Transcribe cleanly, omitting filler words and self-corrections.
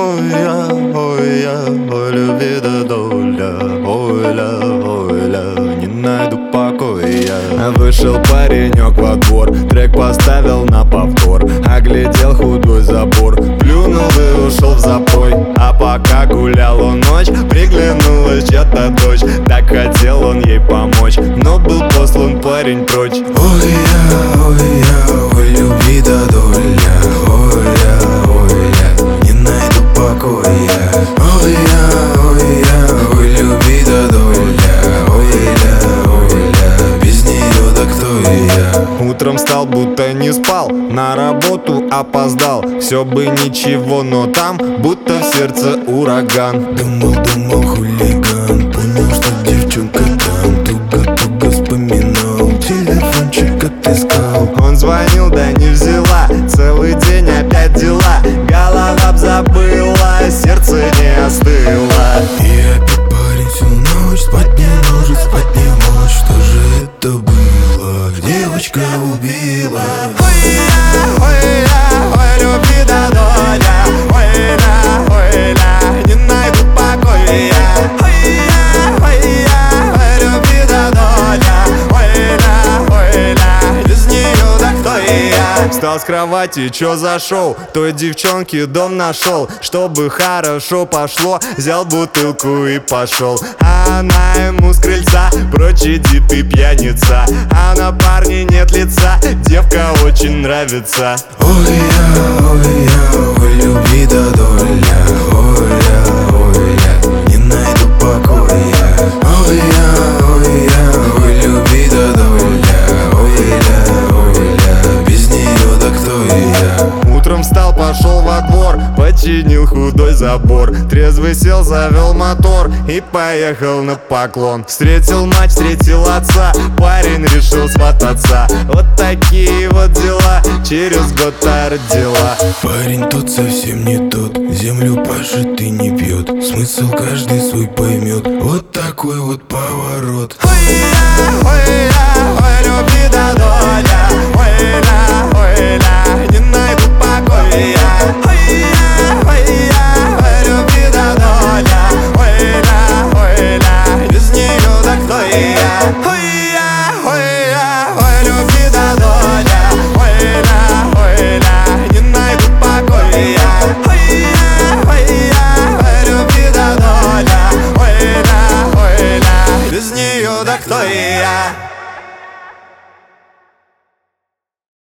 ой, любви да доля. Ой-ля, не найду покоя. Вышел паренек во двор, трек поставил на повтор, оглядел худой забор, плюнул и ушел в запой. А пока гулял он ночь, приглянулась чья-то дочь. Так хотел он ей помочь, но был послан парень прочь. Ой, любви да доля. Ой, не найду покоя. Ой, любви да доля. Ой, без нее да кто я? Утром встал, будто не спал, на работу опоздал. Все бы ничего, но там будто в сердце ураган. Думал, хулиган, понял, что девчонка там. Туго вспоминал, телефончик отыскал. Он звонил, да не взяла, целый день опять дела. Голова б забыла, сердце не остыло. И опять парень всю ночь спать не может, спать не может. Что же это было? Девочка убила. Ой, любви да доля. Ой-ля, не найду покоя. Ой, любви да доля. Ой-ля, без нее да кто я? Встал с кровати, чё зашел? Той девчонке дом нашел. Чтобы хорошо пошло, взял бутылку и пошел. А она ему с крыльца: прочь иди, ты пьяница. А на парне нет лица, девка очень нравится. Ой, любви да доля. Ой, не найду покоя. Ой, любви да доля. Ой, без нее да кто я? Утром встал, пошел во двор, починил худой забор. Трезвый сел, завел мотор и поехал на поклон. Встретил мать, встретил отца, парень решил свататься. Вот такие вот дела, через год та родила. Парень тот совсем не тот, землю пашет и не пьет. Смысл каждый свой поймет, вот такой вот поворот. Ой, любви да доля. Ой,